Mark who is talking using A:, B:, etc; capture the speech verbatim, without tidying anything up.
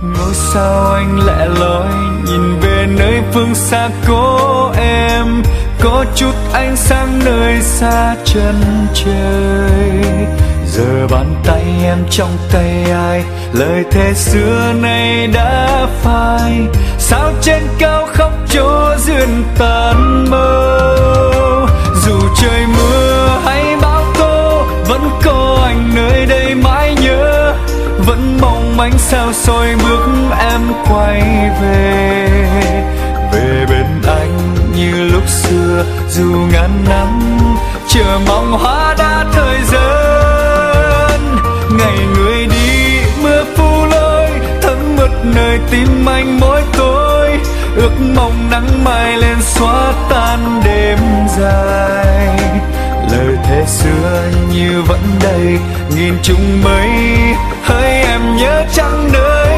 A: Ngôi sao anh lẻ loi nhìn về nơi phương xa cố em, có chút ánh sáng nơi xa chân trời. Giờ bàn tay em trong tay ai, lời thề xưa nay đã phai. Sao trên cao khóc cho duyên tàn mơ. Dù trời mưa hay bão tố, vẫn có anh nơi đây mãi nhớ. Vẫn mong manh sao soi bước em quay về, về bên anh như lúc xưa. Dù ngàn năm chờ mong hoa đã thời gian, ngày người đi mưa phủ lối thấm mượt nơi tim anh mỗi tối. Ước mong nắng mai lên xóa tan đêm dài. Lời thề xưa như vẫn đây, nghìn trùng mây hỡi em nhớ chẳng nơi.